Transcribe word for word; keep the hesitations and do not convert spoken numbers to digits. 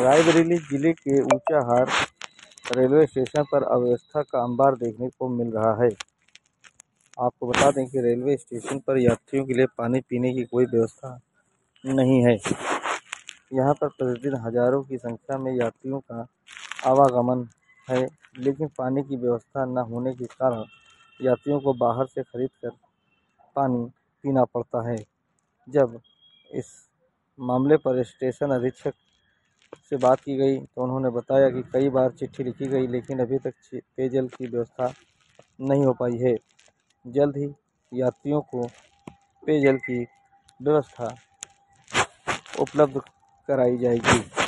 रायबरेली जिले के Unchahar railway station पर अव्यवस्था का अंबार देखने को मिल रहा है। आपको बता दें कि रेलवे स्टेशन पर यात्रियों के लिए पानी पीने की कोई व्यवस्था नहीं है। यहाँ पर प्रतिदिन हजारों की संख्या में यात्रियों का आवागमन है, लेकिन पानी की व्यवस्था न होने के कारण यात्रियों को बाहर से खरीदकर पानी पीना पड़ता है। जब इस मामले पर स्टेशन अधीक्षक से बात की गई तो उन्होंने बताया कि कई बार चिट्ठी लिखी गई, लेकिन अभी तक पेयजल की व्यवस्था नहीं हो पाई है। जल्द ही यात्रियों को पेयजल की व्यवस्था उपलब्ध कराई जाएगी।